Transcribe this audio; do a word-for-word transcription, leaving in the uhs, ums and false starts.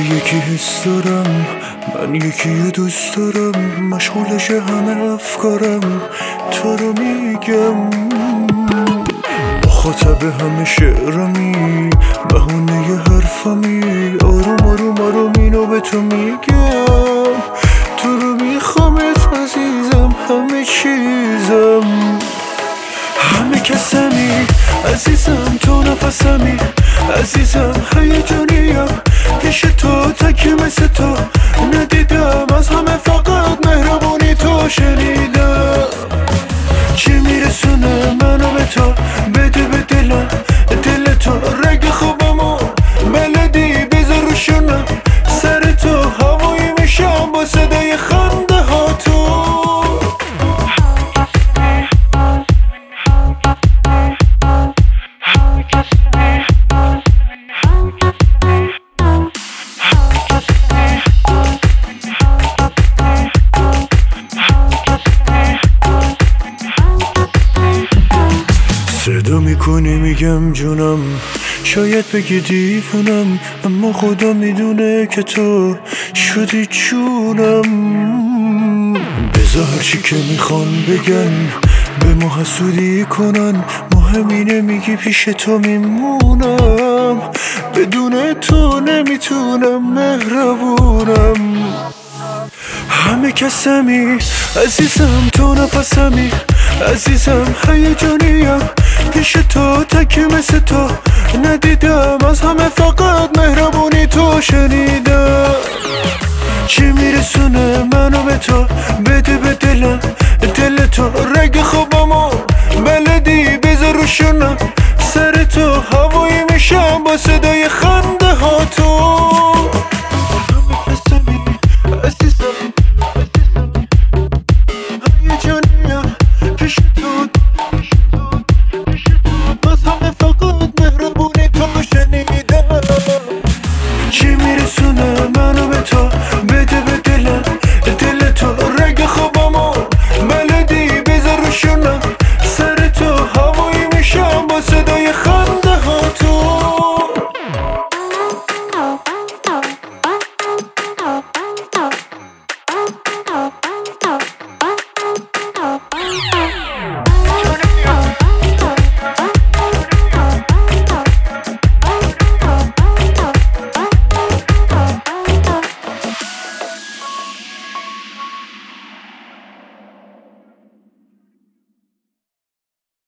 یکی حس دارم، من یکی دوست دارم، مشغولش همه افکارم، تو رو میگم مخاطب همه شعرمی، بهونه حرفمی، آروم آروم آروم اینو به تو میگم، تو رو میخوامت عزیزم، همه چیزم، همه کسمی عزیزم، تو نفسمی عزیزم، هیجانیم پیش تو، تکی مثل تو ندیدم، از همه فقط مهربونی تو شنیدم، چی میرسونه منو به تو، بده به دلم دل تو، رگ خوابمو بلدی بذار روشونم، سر تو هوایی میشم با صدای خنده ها تو. صدا میکنی میگم جونم، شاید بگی دیوونم، اما خدا میدونه که تو شدی جونم، بذار هرچی که میخوان بگن، به ما حسودی کنن، مهم اینه میگی پیش تو میمونم، بدون تو نمیتونم مهربونم، همه کسمی عزیزم، تو نفسمی عزیزم، هیجانیم پیش تو، تکی مثل تو ندیدم، از همه فقط مهربونی تو شنیدم، چی میرسونه منو به تو، بده به دلم دل تو، رگ خوابمو بلدی بذار روشونم، سر تو هوایی میشم با صدای خنده ها تو.